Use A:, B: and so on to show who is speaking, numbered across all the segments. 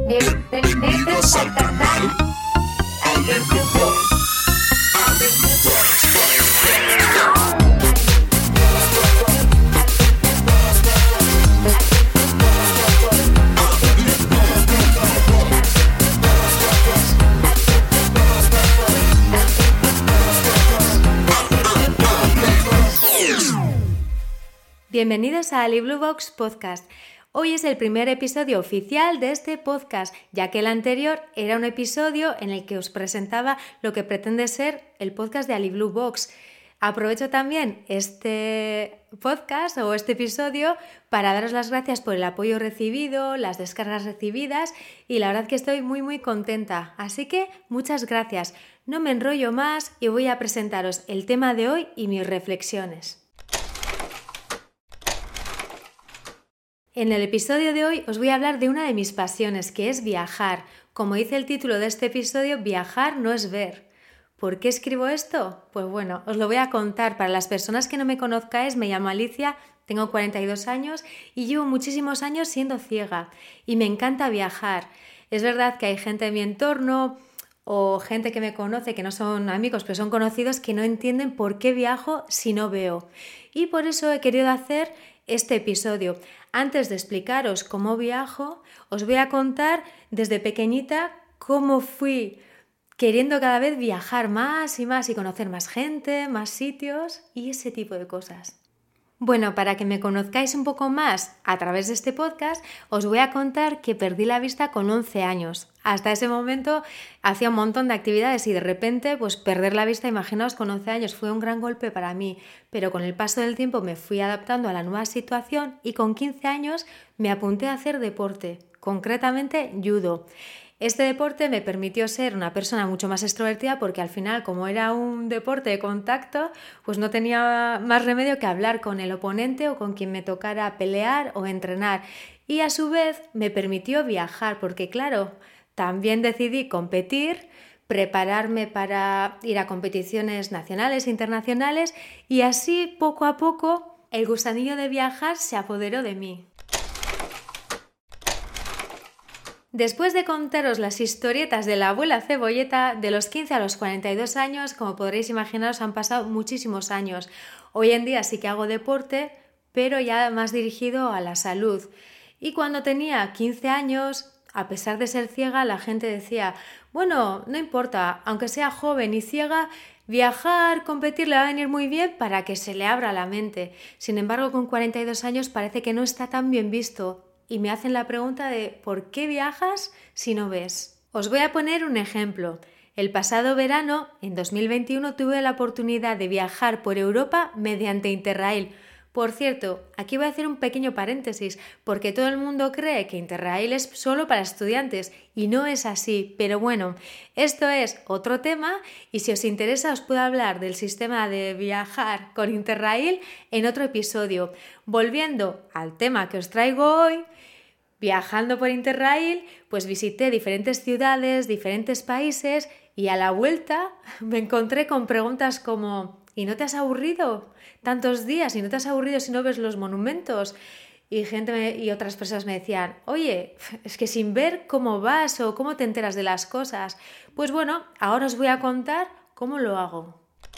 A: Bienvenidos al canal
B: Bienvenidos a AliBlueBox Podcast. Hoy es el primer episodio oficial de este podcast, ya que el anterior era un episodio en el que os presentaba lo que pretende ser el podcast de AliBlueBox. Aprovecho también este podcast o este episodio para daros las gracias por el apoyo recibido, las descargas recibidas y la verdad que estoy muy contenta. Así que muchas gracias. No me enrollo más y voy a presentaros el tema de hoy y mis reflexiones. En el episodio de hoy os voy a hablar de una de mis pasiones, que es viajar. Como dice el título de este episodio, viajar no es ver. ¿Por qué escribo esto? Pues bueno, os lo voy a contar. Para las personas que no me conozcáis, me llamo Alicia, tengo 42 años y llevo muchísimos años siendo ciega y me encanta viajar. Es verdad que hay gente en mi entorno o gente que me conoce, que no son amigos, pero son conocidos, que no entienden por qué viajo si no veo. Y por eso he querido hacer este episodio. Antes de explicaros cómo viajo, os voy a contar desde pequeñita cómo fui queriendo cada vez viajar más y conocer más gente, más sitios y ese tipo de cosas. Bueno, para que me conozcáis un poco más a través de este podcast, os voy a contar que perdí la vista con 11 años. Hasta ese momento hacía un montón de actividades y de repente, pues perder la vista, imaginaos, con 11 años fue un gran golpe para mí. Pero con el paso del tiempo me fui adaptando a la nueva situación y con 15 años me apunté a hacer deporte, concretamente judo. Este deporte me permitió ser una persona mucho más extrovertida porque al final, como era un deporte de contacto, pues no tenía más remedio que hablar con el oponente o con quien me tocara pelear o entrenar. Y a su vez me permitió viajar porque, claro, también decidí competir, prepararme para ir a competiciones nacionales e internacionales y así, poco a poco, el gusanillo de viajar se apoderó de mí. Después de contaros las historietas de la abuela Cebolleta, de los 15 a los 42 años, como podréis imaginaros, han pasado muchísimos años. Hoy en día sí que hago deporte, pero ya más dirigido a la salud. Y cuando tenía 15 años, a pesar de ser ciega, la gente decía, bueno, no importa, aunque sea joven y ciega, viajar, competir le va a venir muy bien para que se le abra la mente. Sin embargo, con 42 años parece que no está tan bien visto. Y me hacen la pregunta de ¿por qué viajas si no ves? Os voy a poner un ejemplo. El pasado verano, en 2021, tuve la oportunidad de viajar por Europa mediante Interrail. Por cierto, aquí voy a hacer un pequeño paréntesis, porque todo el mundo cree que Interrail es solo para estudiantes y no es así. Pero bueno, esto es otro tema y si os interesa os puedo hablar del sistema de viajar con Interrail en otro episodio. Volviendo al tema que os traigo hoy, viajando por Interrail, pues visité diferentes ciudades, diferentes países y a la vuelta me encontré con preguntas como ¿y no te has aburrido tantos días? ¿Y no te has aburrido si no ves los monumentos? Y y otras personas me decían, oye, es que sin ver cómo vas o cómo te enteras de las cosas. Pues bueno, ahora os voy a contar cómo lo hago.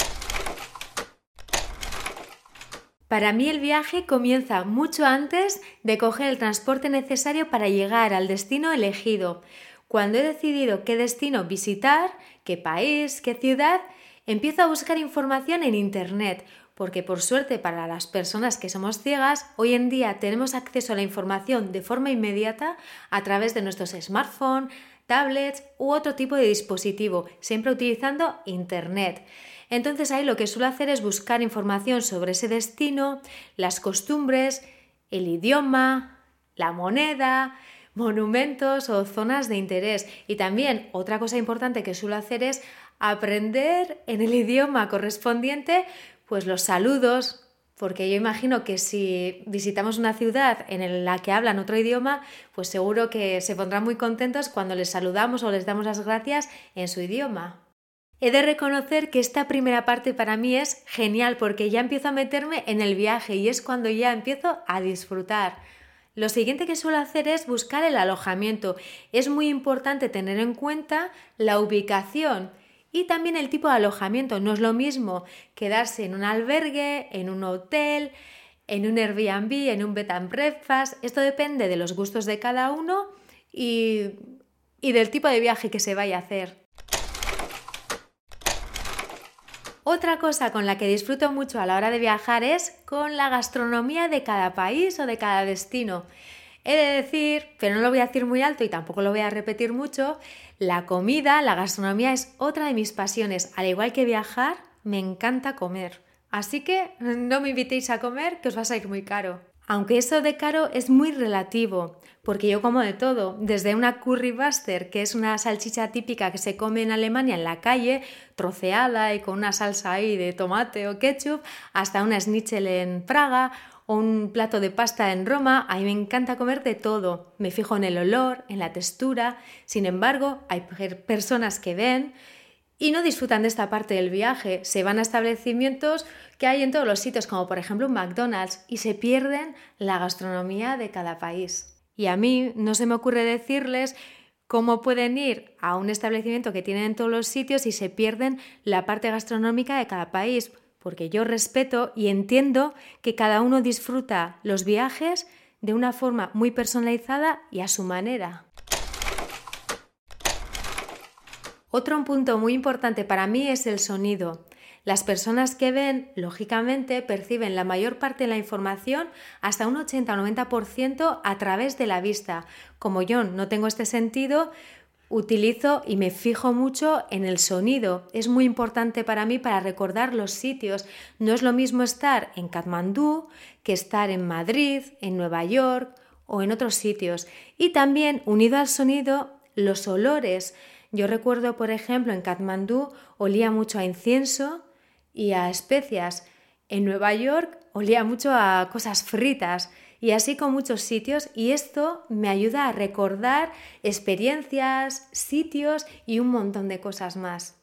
B: Para mí el viaje comienza mucho antes de coger el transporte necesario para llegar al destino elegido. Cuando he decidido qué destino visitar, qué país, qué ciudad, empiezo a buscar información en Internet, porque por suerte para las personas que somos ciegas, hoy en día tenemos acceso a la información de forma inmediata a través de nuestros smartphones, tablets u otro tipo de dispositivo, siempre utilizando Internet. Entonces ahí lo que suelo hacer es buscar información sobre ese destino, las costumbres, el idioma, la moneda, monumentos o zonas de interés. Y también otra cosa importante que suelo hacer es aprender en el idioma correspondiente pues los saludos, porque yo imagino que si visitamos una ciudad en la que hablan otro idioma, pues seguro que se pondrán muy contentos cuando les saludamos o les damos las gracias en su idioma. He de reconocer que esta primera parte para mí es genial porque ya empiezo a meterme en el viaje y es cuando ya empiezo a disfrutar. Lo siguiente que suelo hacer es buscar el alojamiento. Es muy importante tener en cuenta la ubicación y también el tipo de alojamiento. No es lo mismo quedarse en un albergue, en un hotel, en un Airbnb, en un bed and breakfast. Esto depende de los gustos de cada uno y del tipo de viaje que se vaya a hacer. Otra cosa con la que disfruto mucho a la hora de viajar es con la gastronomía de cada país o de cada destino. He de decir, pero no lo voy a decir muy alto y tampoco lo voy a repetir mucho, la comida, la gastronomía es otra de mis pasiones. Al igual que viajar, me encanta comer. Así que no me invitéis a comer, que os va a salir muy caro. Aunque eso de caro es muy relativo, porque yo como de todo, desde una currybuster, que es una salchicha típica que se come en Alemania en la calle, troceada y con una salsa ahí de tomate o ketchup, hasta una schnitzel en Praga o un plato de pasta en Roma. A mí me encanta comer de todo. Me fijo en el olor, en la textura. Sin embargo, hay personas que ven y no disfrutan de esta parte del viaje. Se van a establecimientos que hay en todos los sitios, como por ejemplo un McDonald's, y se pierden la gastronomía de cada país. Y a mí no se me ocurre decirles cómo pueden ir a un establecimiento que tienen en todos los sitios y se pierden la parte gastronómica de cada país, porque yo respeto y entiendo que cada uno disfruta los viajes de una forma muy personalizada y a su manera. Otro punto muy importante para mí es el sonido. Las personas que ven, lógicamente, perciben la mayor parte de la información, hasta un 80 o 90% a través de la vista. Como yo no tengo este sentido, utilizo y me fijo mucho en el sonido. Es muy importante para mí para recordar los sitios. No es lo mismo estar en Katmandú que estar en Madrid, en Nueva York o en otros sitios. Y también, unido al sonido, los olores. Yo recuerdo, por ejemplo, en Katmandú olía mucho a incienso y a especias. En Nueva York olía mucho a cosas fritas y así con muchos sitios, y esto me ayuda a recordar experiencias, sitios y un montón de cosas más.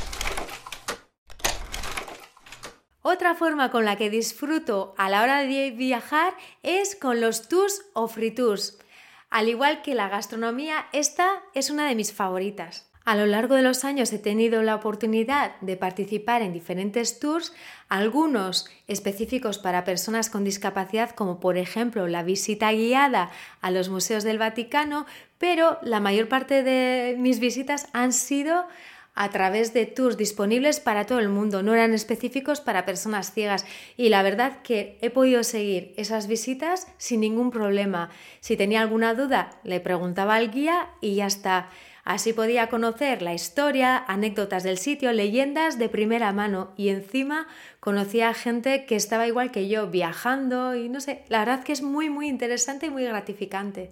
B: Otra forma con la que disfruto a la hora de viajar es con los tours o free tours. Al igual que la gastronomía, esta es una de mis favoritas. A lo largo de los años he tenido la oportunidad de participar en diferentes tours, algunos específicos para personas con discapacidad, como por ejemplo la visita guiada a los museos del Vaticano, pero la mayor parte de mis visitas han sido a través de tours disponibles para todo el mundo, no eran específicos para personas ciegas, y la verdad que he podido seguir esas visitas sin ningún problema. Si tenía alguna duda, le preguntaba al guía y ya está. Así podía conocer la historia, anécdotas del sitio, leyendas de primera mano, y encima conocía a gente que estaba igual que yo viajando y no sé, la verdad que es muy interesante y muy gratificante.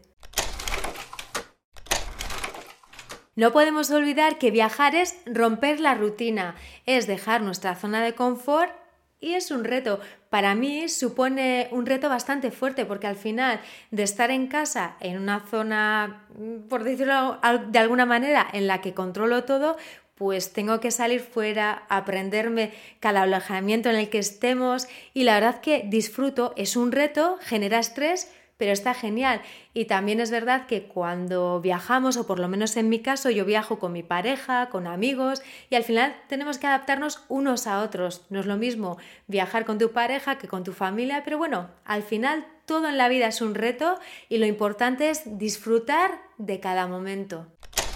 B: No podemos olvidar que viajar es romper la rutina, es dejar nuestra zona de confort y es un reto. Para mí supone un reto bastante fuerte porque al final de estar en casa en una zona, por decirlo de alguna manera, en la que controlo todo, pues tengo que salir fuera, aprenderme cada alojamiento en el que estemos, y la verdad que disfruto, es un reto, genera estrés, pero está genial. Y también es verdad que cuando viajamos, o por lo menos en mi caso, yo viajo con mi pareja, con amigos, y al final tenemos que adaptarnos unos a otros. No es lo mismo viajar con tu pareja que con tu familia, pero bueno, al final todo en la vida es un reto y lo importante es disfrutar de cada momento.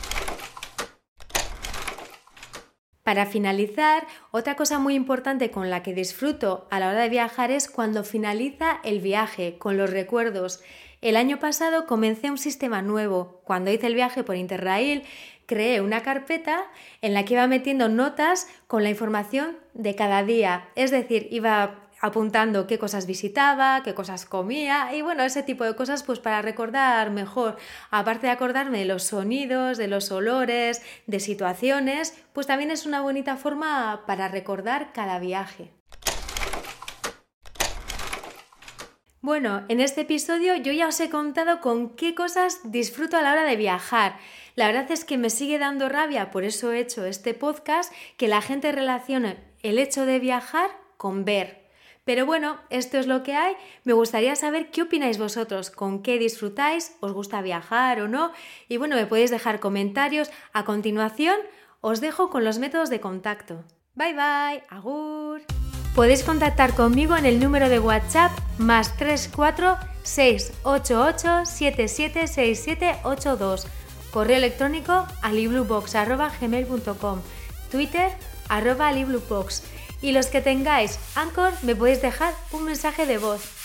B: Para finalizar, otra cosa muy importante con la que disfruto a la hora de viajar es cuando finaliza el viaje, con los recuerdos. El año pasado comencé un sistema nuevo. Cuando hice el viaje por Interrail, creé una carpeta en la que iba metiendo notas con la información de cada día. Es decir, iba apuntando qué cosas visitaba, qué cosas comía y bueno, ese tipo de cosas pues para recordar mejor. Aparte de acordarme de los sonidos, de los olores, de situaciones, pues también es una bonita forma para recordar cada viaje. Bueno, en este episodio yo ya os he contado con qué cosas disfruto a la hora de viajar. La verdad es que me sigue dando rabia, por eso he hecho este podcast, que la gente relacione el hecho de viajar con ver. Pero bueno, esto es lo que hay. Me gustaría saber qué opináis vosotros, con qué disfrutáis, os gusta viajar o no. Y bueno, me podéis dejar comentarios. A continuación, os dejo con los métodos de contacto. Bye bye, agur. Podéis contactar conmigo en el número de WhatsApp +34 688 776782. Correo electrónico alibluebox@gmail.com. Twitter @alibluebox. Y los que tengáis Anchor me podéis dejar un mensaje de voz.